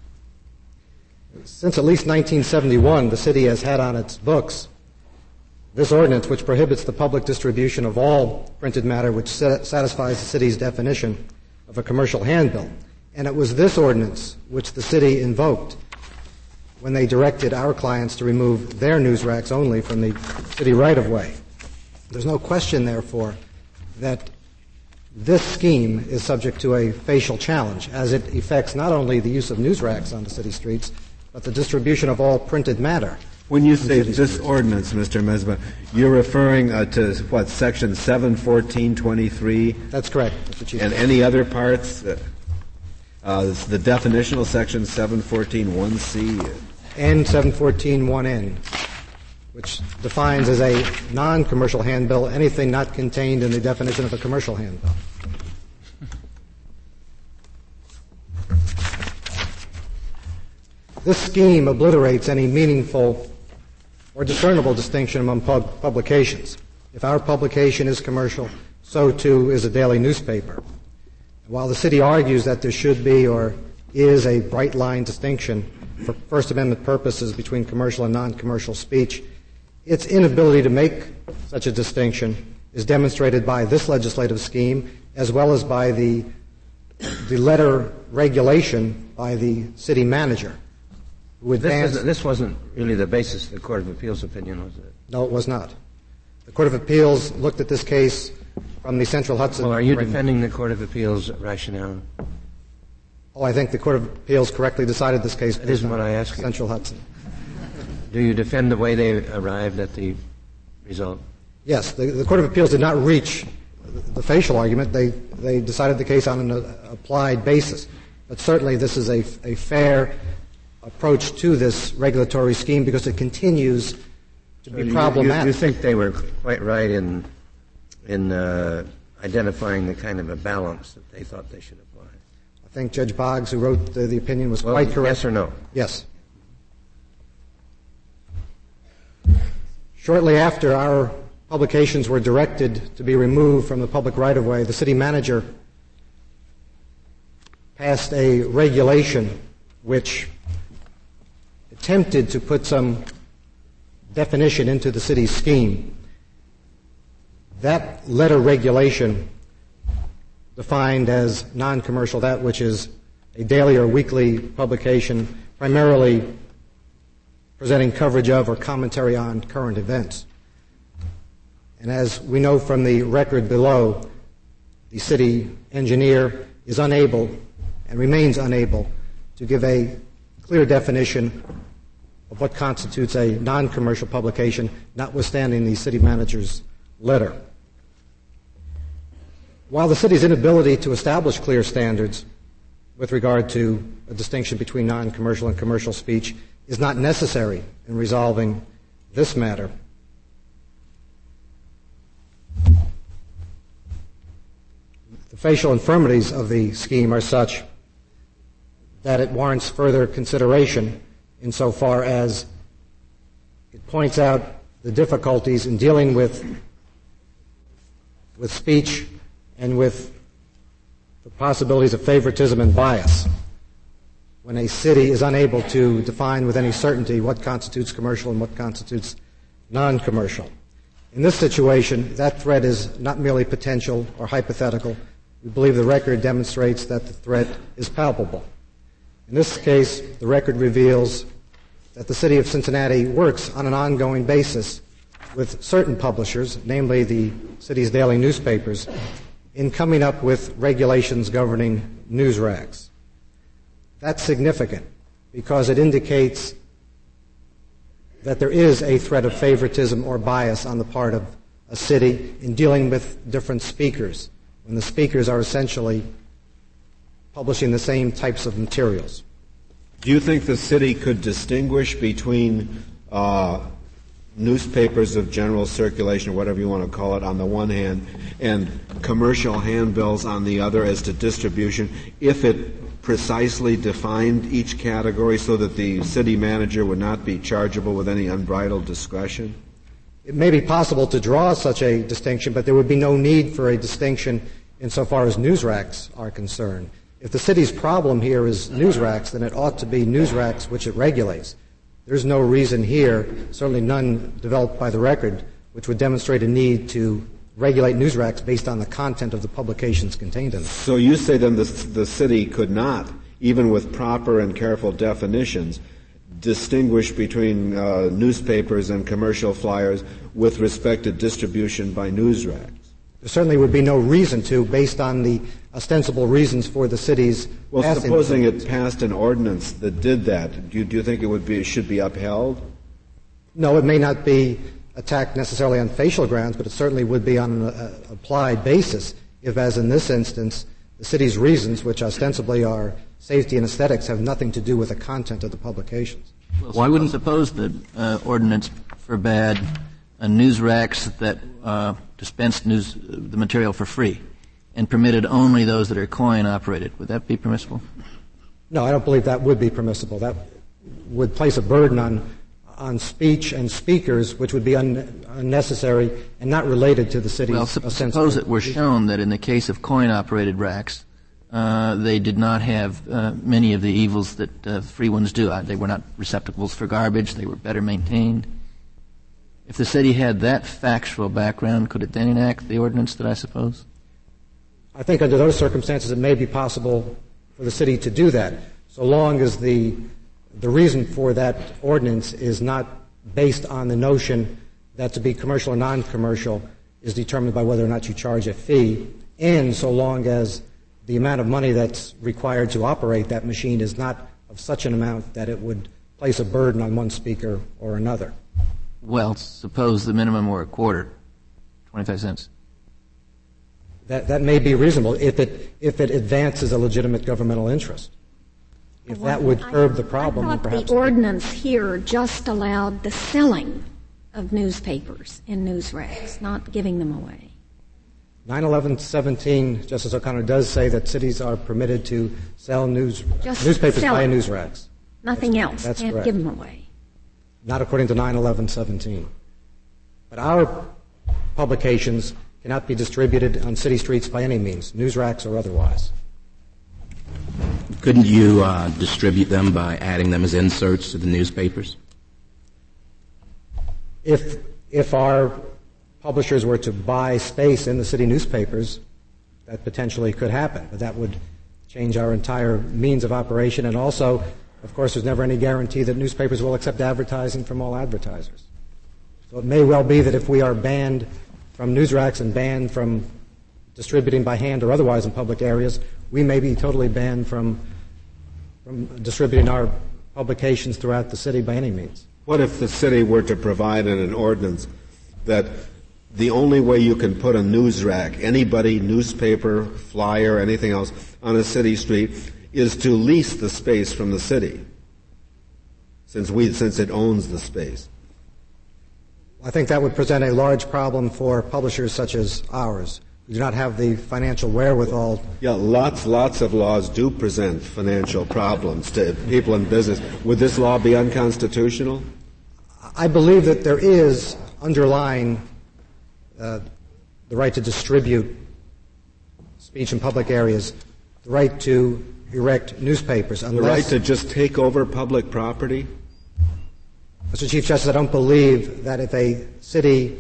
Since at least 1971, the city has had on its books This ordinance, which prohibits the public distribution of all printed matter which satisfies the city's definition of a commercial handbill. And it was this ordinance which the city invoked when they directed our clients to remove their news racks only from the city right-of-way. There's no question, therefore, that this scheme is subject to a facial challenge, as it affects not only the use of news racks on the city streets, but the distribution of all printed matter. When you say this ordinance, Mr. Mesbah, you're referring to what, Section 71423? That's correct, Mr. Chief. And any other parts? The definitional Section 714.1c? And 714.1n, which defines as a non-commercial handbill anything not contained in the definition of a commercial handbill. This scheme obliterates any meaningful or discernible distinction among publications. If our publication is commercial, so too is a daily newspaper. While the city argues that there should be or is a bright line distinction for First Amendment purposes between commercial and non-commercial speech, its inability to make such a distinction is demonstrated by this legislative scheme as well as by the letter regulation by the city manager. This wasn't really the basis of the Court of Appeals opinion, was it? No, it was not. The Court of Appeals looked at this case from the Central Hudson. Well, are you defending the Court of Appeals rationale? Oh, I think the Court of Appeals correctly decided this case. That isn't what I asked you. Central Hudson. Do you defend the way they arrived at the result? Yes. The Court of Appeals did not reach the facial argument. They decided the case on an applied basis. But certainly this is a fair approach to this regulatory scheme because it continues to be problematic. You think they were quite right in identifying the kind of a balance that they thought they should apply? I think Judge Boggs, who wrote the opinion, was quite correct. Yes or no? Yes. Shortly after our publications were directed to be removed from the public right-of-way, the city manager passed a regulation which attempted to put some definition into the city's scheme. That letter regulation defined as non-commercial that which is a daily or weekly publication primarily presenting coverage of or commentary on current events. And as we know from the record below, the city engineer is unable and remains unable to give a clear definition of what constitutes a non-commercial publication, notwithstanding the city manager's letter. While the city's inability to establish clear standards with regard to a distinction between non-commercial and commercial speech is not necessary in resolving this matter, the facial infirmities of the scheme are such that it warrants further consideration insofar as it points out the difficulties in dealing with speech and with the possibilities of favoritism and bias when a city is unable to define with any certainty what constitutes commercial and what constitutes non-commercial. In this situation, that threat is not merely potential or hypothetical. We believe the record demonstrates that the threat is palpable. In this case, the record reveals that the city of Cincinnati works on an ongoing basis with certain publishers, namely the city's daily newspapers, in coming up with regulations governing news racks. That's significant because it indicates that there is a threat of favoritism or bias on the part of a city in dealing with different speakers, when the speakers are essentially publishing the same types of materials. Do you think the city could distinguish between newspapers of general circulation, or whatever you want to call it, on the one hand, and commercial handbills on the other as to distribution, if it precisely defined each category so that the city manager would not be chargeable with any unbridled discretion? It may be possible to draw such a distinction, but there would be no need for a distinction insofar as news racks are concerned. If the city's problem here is news racks, then it ought to be news racks which it regulates. There's no reason here, certainly none developed by the record, which would demonstrate a need to regulate news racks based on the content of the publications contained in them. So you say then the city could not, even with proper and careful definitions, distinguish between newspapers and commercial flyers with respect to distribution by news racks? There certainly would be no reason to, based on the ostensible reasons for the city's Well, passing. supposing it passed an ordinance that did that, do you think it should be upheld? No, it may not be attacked necessarily on facial grounds, but it certainly would be on an applied basis if, as in this instance, the city's reasons, which ostensibly are safety and aesthetics, have nothing to do with the content of the publications. Well, why wouldn't suppose the ordinance forbade news racks that dispensed the material for free and permitted only those that are coin operated? Would that be permissible? No, I don't believe that would be permissible. That would place a burden on speech and speakers, which would be unnecessary and not related to the city's. Well, suppose it were shown that in the case of coin-operated racks, they did not have many of the evils that free ones do. They were not receptacles for garbage. They were better maintained. If the city had that factual background, could it then enact the ordinance that I suppose? I think under those circumstances it may be possible for the city to do that, so long as the reason for that ordinance is not based on the notion that to be commercial or non-commercial is determined by whether or not you charge a fee, and so long as the amount of money that's required to operate that machine is not of such an amount that it would place a burden on one speaker or another. Well, suppose the minimum were a quarter, 25 cents. That may be reasonable if it advances a legitimate governmental interest. If that would curb the problem, I thought perhaps the ordinance here just allowed the selling of newspapers in news racks, not giving them away. 9/11/17, Justice O'Connor does say that cities are permitted to sell newspapers sell via it. news racks. Nothing else. That's Can't correct. give them away. Not according to 9/11/17. But our publications cannot be distributed on city streets by any means, news racks or otherwise. Couldn't you distribute them by adding them as inserts to the newspapers? If our publishers were to buy space in the city newspapers, that potentially could happen, but that would change our entire means of operation, and also, of course, there's never any guarantee that newspapers will accept advertising from all advertisers. So it may well be that if we are banned from news racks and banned from distributing by hand or otherwise in public areas, we may be totally banned from distributing our publications throughout the city by any means. What if the city were to provide in an ordinance that the only way you can put a news rack, anybody, newspaper, flyer, anything else, on a city street is to lease the space from the city, since it owns the space? I think that would present a large problem for publishers such as ours, who do not have the financial wherewithal. Yeah, lots of laws do present financial problems to people in business. Would this law be unconstitutional? I believe that there is underlying the right to distribute speech in public areas, the right to erect newspapers. The right to just take over public property? Mr. Chief Justice, I don't believe that if a city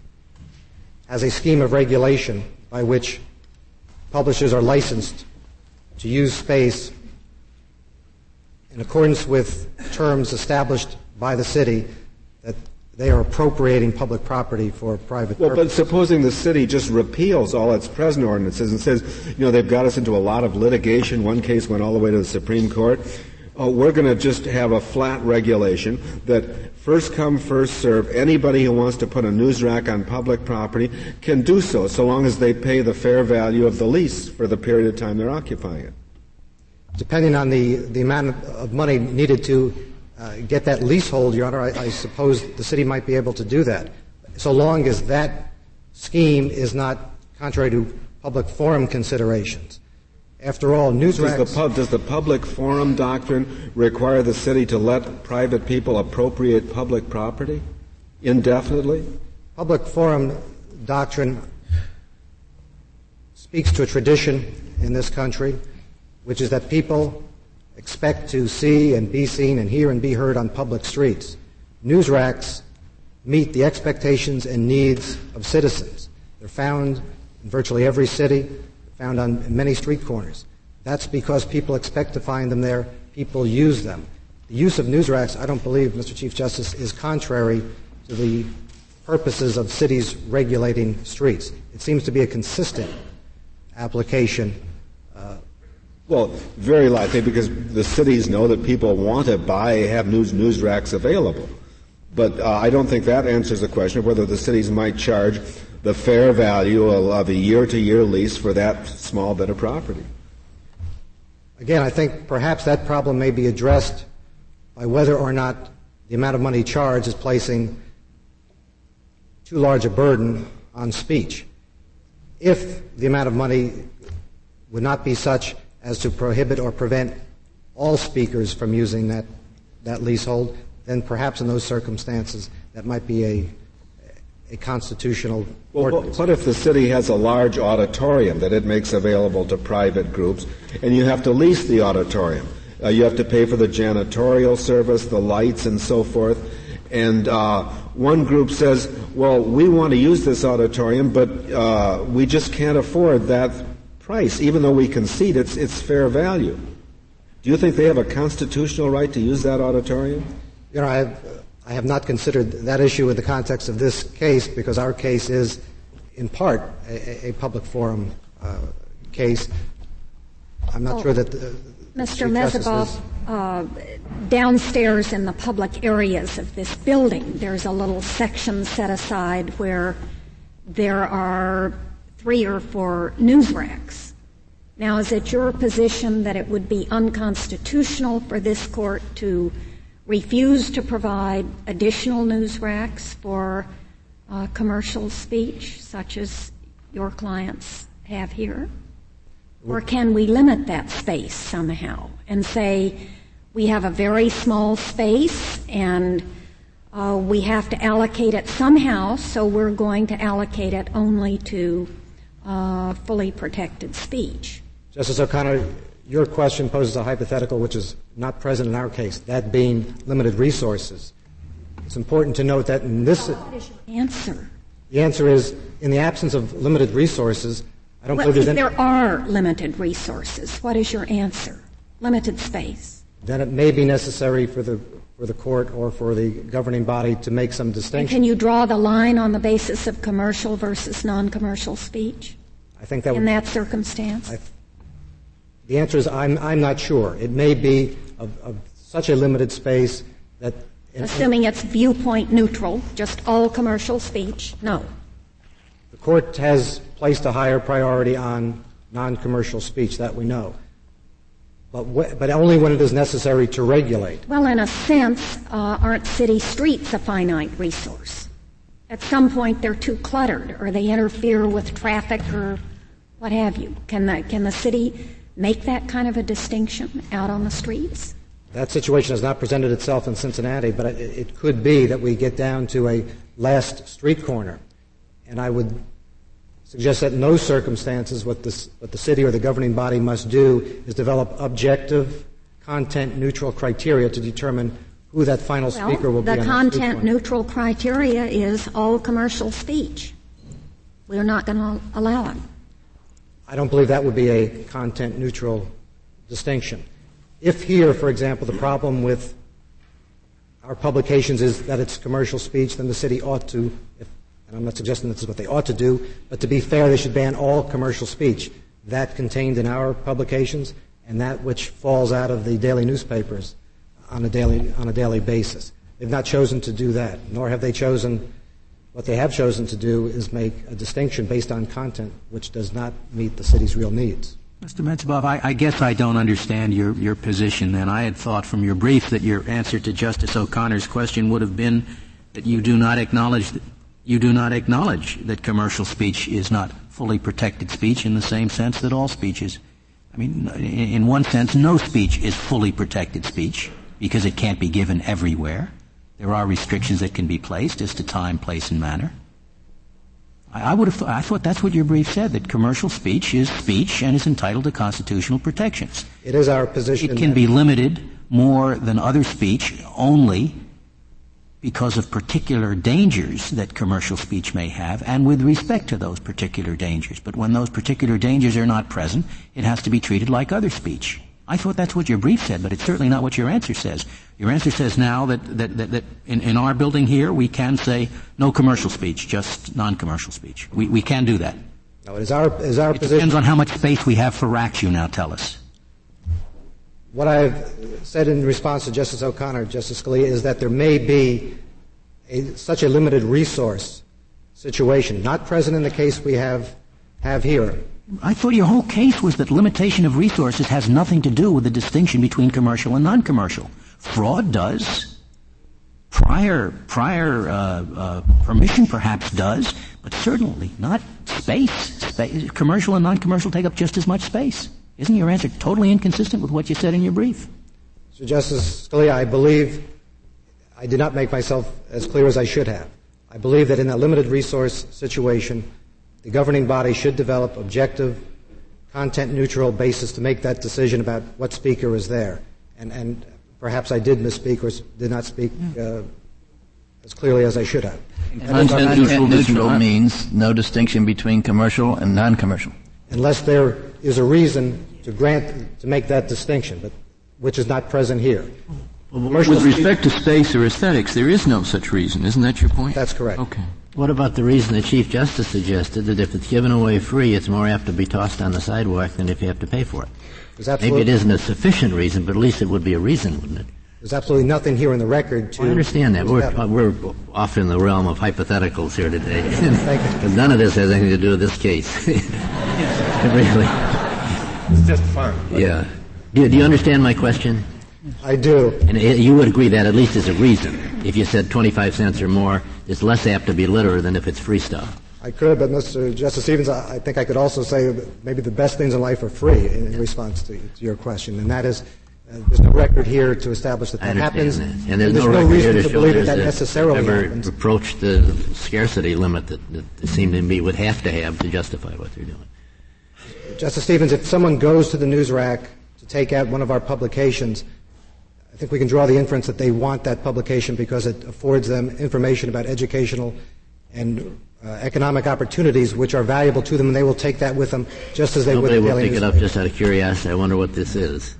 has a scheme of regulation by which publishers are licensed to use space in accordance with terms established by the city, that they are appropriating public property for private purposes. But supposing the city just repeals all its present ordinances and says, they've got us into a lot of litigation. One case went all the way to the Supreme Court. We're going to just have a flat regulation that first come, first serve. Anybody who wants to put a news rack on public property can do so long as they pay the fair value of the lease for the period of time they're occupying it. Depending on the amount of money needed to get that leasehold, Your Honor, I suppose the city might be able to do that, so long as that scheme is not contrary to public forum considerations. After all, news racks... Does the public forum doctrine require the city to let private people appropriate public property indefinitely? Public forum doctrine speaks to a tradition in this country, which is that people expect to see and be seen and hear and be heard on public streets. News racks meet the expectations and needs of citizens. They're found in virtually every city, found on many street corners. That's because people expect to find them there. People use them. The use of news racks, I don't believe, Mr. Chief Justice, is contrary to the purposes of cities regulating streets. It seems to be a consistent application. Well, very likely, because the cities know that people want to have news racks available. But I don't think that answers the question of whether the cities might charge the fair value of a year-to-year lease for that small bit of property. Again, I think perhaps that problem may be addressed by whether or not the amount of money charged is placing too large a burden on speech. If the amount of money would not be such as to prohibit or prevent all speakers from using that leasehold, then perhaps in those circumstances that might be a constitutional ordinance. What if the city has a large auditorium that it makes available to private groups, and you have to lease the auditorium? You have to pay for the janitorial service, the lights, and so forth. And one group says, well, we want to use this auditorium, but we just can't afford that price, even though we concede it's fair value. Do you think they have a constitutional right to use that auditorium? You know, I have not considered that issue in the context of this case, because our case is, in part, a public forum case. I'm not sure that Mr. Mezeboff, downstairs in the public areas of this building, there's a little section set aside where there are 3 or 4 news racks. Now, is it your position that it would be unconstitutional for this court to refuse to provide additional news racks for commercial speech, such as your clients have here? Or can we limit that space somehow and say we have a very small space and we have to allocate it somehow, so we're going to allocate it only to fully protected speech? Justice O'Connor, your question poses a hypothetical which is not present in our case, that being limited resources. It's important to note that in this... What is your answer? The answer is, in the absence of limited resources, I don't believe there's any... There are limited resources. What is your answer? Limited space. Then it may be necessary for the court or for the governing body to make some distinction. And can you draw the line on the basis of commercial versus non-commercial speech? I think that in that circumstance? The answer is I'm not sure. It may be of such a limited space that... Assuming it's viewpoint neutral, just all commercial speech, no. The court has placed a higher priority on non-commercial speech, that we know. But only when it is necessary to regulate. Well, in a sense, aren't city streets a finite resource? At some point they're too cluttered, or they interfere with traffic, or what have you. Can the city make that kind of a distinction out on the streets? That situation has not presented itself in Cincinnati, but it could be that we get down to a last street corner. And I would suggest that in those circumstances what the city or the governing body must do is develop objective, content-neutral criteria to determine who that final speaker will be. The content-neutral criteria is all commercial speech. We're not going to allow it. I don't believe that would be a content-neutral distinction. If here, for example, the problem with our publications is that it's commercial speech, then the city ought to, and I'm not suggesting this is what they ought to do, but to be fair, they should ban all commercial speech, that contained in our publications and that which falls out of the daily newspapers on a daily basis. They've not chosen to do that, nor have they chosen. What they have chosen to do is make a distinction based on content which does not meet the city's real needs. Mr. Mezeboff, I guess I don't understand your position then. I had thought from your brief that your answer to Justice O'Connor's question would have been that you do not acknowledge that commercial speech is not fully protected speech in the same sense that all speech is. I mean, in one sense, no speech is fully protected speech because it can't be given everywhere. There are restrictions that can be placed as to time, place, and manner. I thought that's what your brief said, that commercial speech is speech and is entitled to constitutional protections. It is our position. It can be limited more than other speech only because of particular dangers that commercial speech may have and with respect to those particular dangers. But when those particular dangers are not present, it has to be treated like other speech. I thought that's what your brief said, but it's certainly not what your answer says. Your answer says now that in our building here we can say no commercial speech, just non-commercial speech. We can do that. No, it is our It position. depends on how much space we have for racks, you now tell us. What I've said in response to Justice O'Connor, Justice Scalia, is that there may be such a limited resource situation, not present in the case we have here. I thought your whole case was that limitation of resources has nothing to do with the distinction between commercial and non-commercial. Fraud does. Prior permission perhaps does, but certainly not space. Commercial and non-commercial take up just as much space. Isn't your answer totally inconsistent with what you said in your brief? So, Justice Scalia, I believe I did not make myself as clear as I should have. I believe that in a limited resource situation, the governing body should develop objective, content-neutral basis to make that decision about what speaker is there. And perhaps I did misspeak or did not speak as clearly as I should have. Content neutral means no distinction between commercial and non-commercial. Unless there is a reason to make that distinction, but which is not present here. With respect to space or aesthetics, there is no such reason. Isn't that your point? That's correct. Okay. What about the reason the Chief Justice suggested that if it's given away free, it's more apt to be tossed on the sidewalk than if you have to pay for it? Maybe it isn't a sufficient reason, but at least it would be a reason, wouldn't it? There's absolutely nothing here in the record to... I understand that. We're off in the realm of hypotheticals here today. But none of this has anything to do with this case. Really. It's just fun. Yeah. Do you understand my question? I do. And you would agree that at least is a reason. If you said 25 cents or more, it's less apt to be litter than if it's free stuff. I could, but Mr. Justice Stevens, I think I could also say that maybe the best things in life are free in response to your question, and that is there's no record here to establish that happens. That. And there's no reason here to believe that necessarily happens. Approached the scarcity limit that it seemed to me would have to justify what they're doing. Justice Stevens, if someone goes to the news rack to take out one of our publications, I think we can draw the inference that they want that publication because it affords them information about educational and economic opportunities which are valuable to them, and they will take that with them just as they would the daily newspaper. Nobody will pick it up just out of curiosity. I wonder what this is.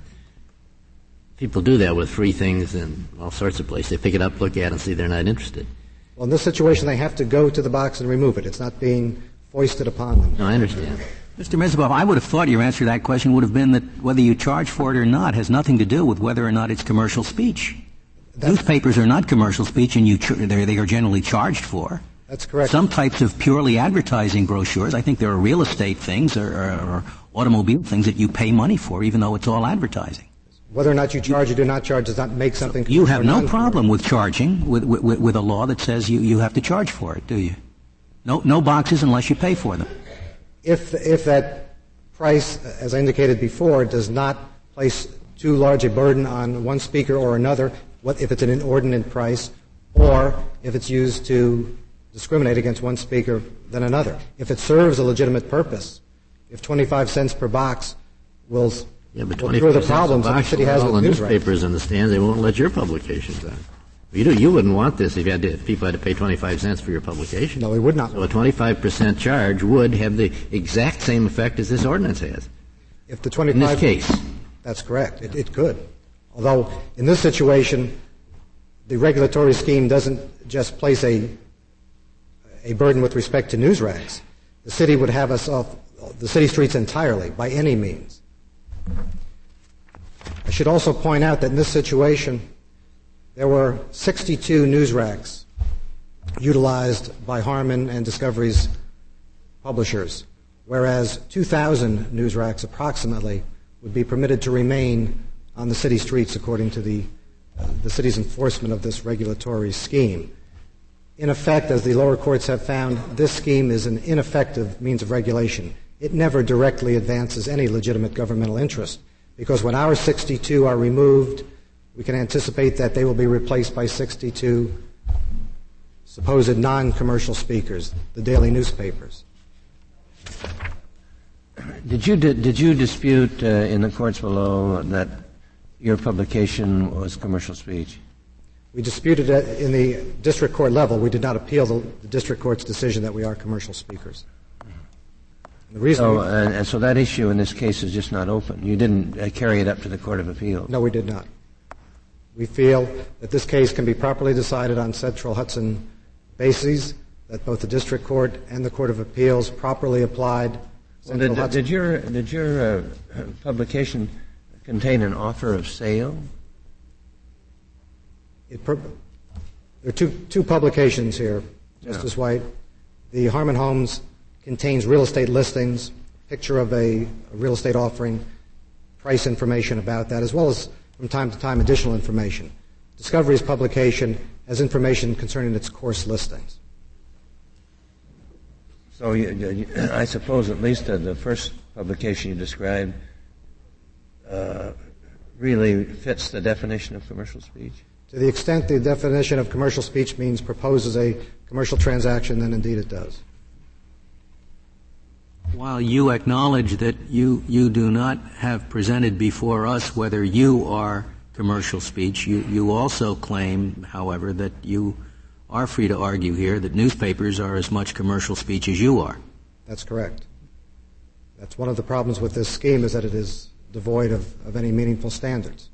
People do that with free things in all sorts of places. They pick it up, look at it, and see they're not interested. Well, in this situation, they have to go to the box and remove it. It's not being foisted upon them. No, I understand. Mr. Mezeboff, I would have thought your answer to that question would have been that whether you charge for it or not has nothing to do with whether or not it's commercial speech. Newspapers are not commercial speech, and they are generally charged for. That's correct. Some types of purely advertising brochures, I think there are real estate things or automobile things that you pay money for, even though it's all advertising. Whether or not you charge or do not charge does not make something commercial. You have no problem with charging with a law that says you have to charge for it, do you? No boxes unless you pay for them. If that price, as I indicated before, does not place too large a burden on one speaker or another, if it's an inordinate price, or if it's used to discriminate against one speaker than another. If it serves a legitimate purpose, if 25 cents per box will cure the problems that the city has with news rights. Newspapers in the stands, they won't let your publications on. You wouldn't want this if people had to pay 25 cents for your publication. No, we would not. So a 25% charge would have the exact same effect as this ordinance has. If the 25 in this case. That's correct. It could. Although in this situation, the regulatory scheme doesn't just place a burden with respect to news racks. The city would have us off the city streets entirely, by any means. I should also point out that in this situation, there were 62 news racks utilized by Harman and Discovery's publishers, whereas 2,000 news racks approximately would be permitted to remain on the city streets according to the city's enforcement of this regulatory scheme. In effect, as the lower courts have found, this scheme is an ineffective means of regulation. It never directly advances any legitimate governmental interest, because when our 62 are removed, we can anticipate that they will be replaced by 62 supposed non-commercial speakers, the daily newspapers. Did you dispute in the courts below that your publication was commercial speech? We disputed it in the district court level. We did not appeal the district court's decision that we are commercial speakers. And the reason so that issue in this case is just not open. You didn't carry it up to the Court of Appeals. No, we did not. We feel that this case can be properly decided on Central Hudson bases, that both the district court and the Court of Appeals properly applied Central Hudson. Did your publication contain an offer of sale? There are two publications here, Justice White. The Harmon Homes contains real estate listings, picture of a real estate offering, price information about that, as well as from time to time additional information. Discovery's publication has information concerning its course listings. So I suppose at least the first publication you described really fits the definition of commercial speech? To the extent the definition of commercial speech means proposes a commercial transaction, then indeed it does. While you acknowledge that you do not have presented before us whether you are commercial speech, you also claim, however, that you are free to argue here that newspapers are as much commercial speech as you are. That's correct. That's one of the problems with this scheme, is that it is devoid of any meaningful standards.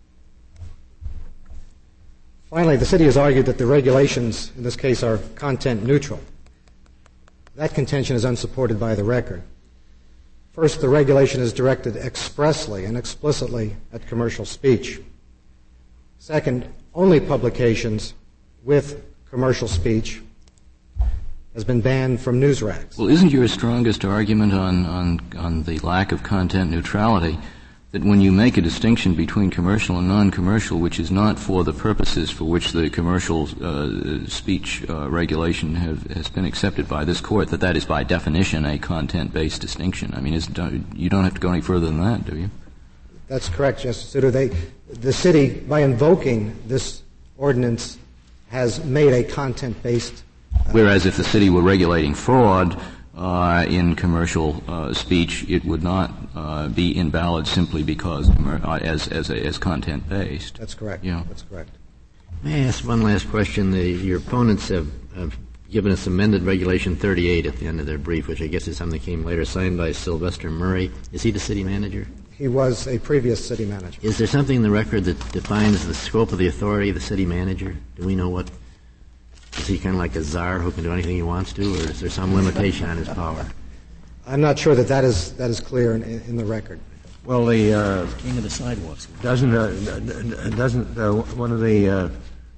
Finally, the city has argued that the regulations in this case are content neutral. That contention is unsupported by the record. First, the regulation is directed expressly and explicitly at commercial speech. Second, only publications with commercial speech has been banned from news racks. Well, isn't your strongest argument on the lack of content neutrality that when you make a distinction between commercial and non-commercial, which is not for the purposes for which the commercial speech regulation has been accepted by this court, that is by definition a content-based distinction? I mean, you don't have to go any further than that, do you? That's correct, Justice Souter. The city, by invoking this ordinance, has made a content-based. Whereas if the city were regulating fraud in commercial speech, it would not be invalid simply because as content-based. That's correct. Yeah. That's correct. May I ask one last question? Your opponents have given us amended Regulation 38 at the end of their brief, which I guess is something that came later, signed by Sylvester Murray. Is he the city manager? He was a previous city manager. Is there something in the record that defines the scope of the authority of the city manager? Do we know what? Is he kind of like a czar who can do anything he wants to, or is there some limitation on his power? I'm not sure that is clear in the record. Well, the King of the sidewalks. doesn't one of the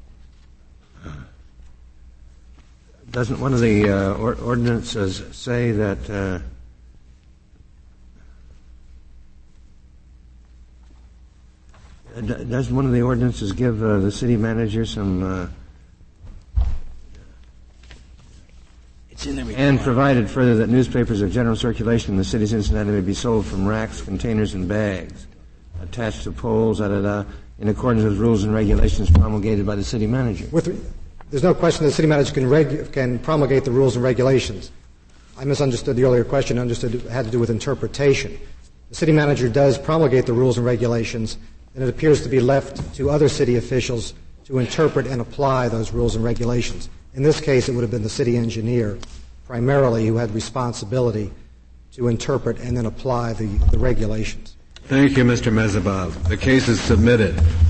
ordinances say that doesn't one of the ordinances give the city manager some and provided further that newspapers of general circulation in the city of Cincinnati may be sold from racks, containers, and bags attached to poles, in accordance with rules and regulations promulgated by the city manager? There's no question the city manager can promulgate the rules and regulations. I misunderstood the earlier question. I understood it had to do with interpretation. The city manager does promulgate the rules and regulations, and it appears to be left to other city officials to interpret and apply those rules and regulations. In this case, it would have been the city engineer, primarily, who had responsibility to interpret and then apply the regulations. Thank you, Mr. Mezabov. The case is submitted.